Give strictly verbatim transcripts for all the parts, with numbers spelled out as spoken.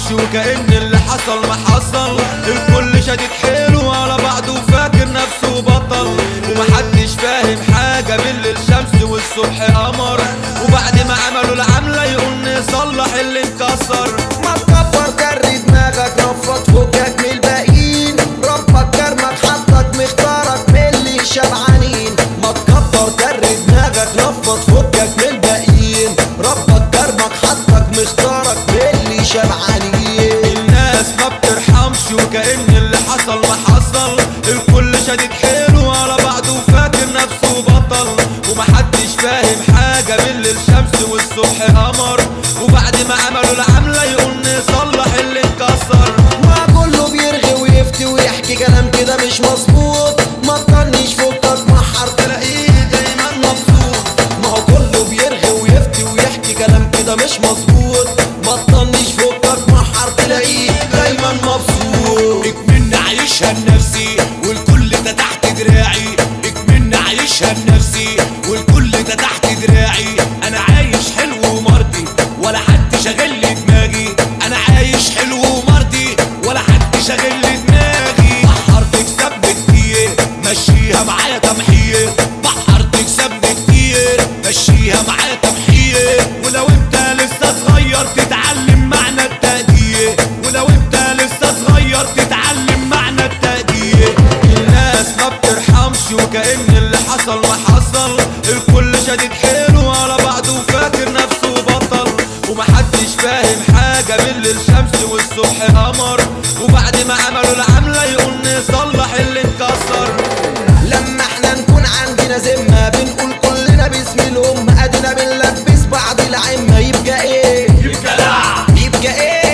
وكأن اللي حصل ما حصل. الكل شادد حيله على بعضه وفاكر نفسه بطل، ومحدش فاهم حاجة. بالليل شمس والصبح قمر، وبعد ما عملوا العملة يقول نصلح اللي انكسر. ما تكبر كري دماغك، نفض فكك من الباقيين. ربك كرمك حطك مختارك من اللي شبعانين. ما تكبر كري دماغك، نفض فكك من الباقيين. ربك كرمك حطك مختارك من اللي شبعانين. الناس ما بترحمش وكأن اللي حصل ما حصل. الكل شادد حيله على بعضه وفاكر نفسه بطل، ومحدش فاهم حاجة. بالليل شمس والصبح قمر، وبعد ما عملوا العملة يقول نصلح اللي انكسر. ما كله بيرغي ويفتي ويحكي كلام كده مش مظبوط. ما تطنش فوقك محر تلاقيه دايما مبسوط. ما هو كله بيرغي ويفتي ويحكي كلام كده مش مظبوط. ما تطنش فوقك محر تلاقيه دايما مبسوط. اكملنا عايشها لنفسي والكل ده تحت دراعي. اكملنا عايشها لنفسي والكل ده تحت دراعي. انا عايش حلو ومرضي ولا حد شاغل لي دماغي. انا عايش حلو ومرضي ولا حد شاغل لي دماغي. بحر تكسبني كتير مشيها معايا تمحير. بحر تكسبني كتير مشيها معايا تمحير. ولو انت لسه صغير تتعلم معنى التقدير. ولو انت لسه صغير تتعلم معنى التقدير. الناس ما بترحمش وكأن اللي حصل ما حصل. الكل شادد حيله على بعضه وفاكر نفسه بطل، ومحدش فاهم حاجة. بالليل شمس والصبح قمر، وبعد ما عملوا العملة يقول نصلح اللي انكسر. لما احنا نكون عندنا ذمة بنقول كلنا باسم الأمة. ادينا بنلبس بعض العمة. يبقى ايه؟ يبقى لا يبقى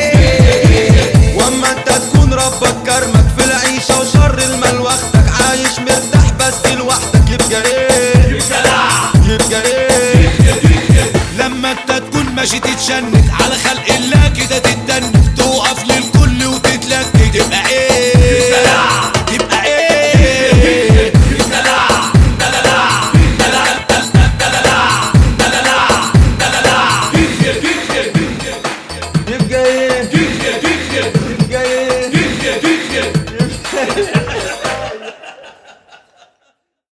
ايه؟ واما انت تكون ربك كرمك في العيشة وشر المال واخدك عايش مرتاح بس لوحدك. يبقى ايه؟ يبقى لا يبقى ايه؟ لما انت تكون ماشي تتشنت على خلق الله كده تتدنت.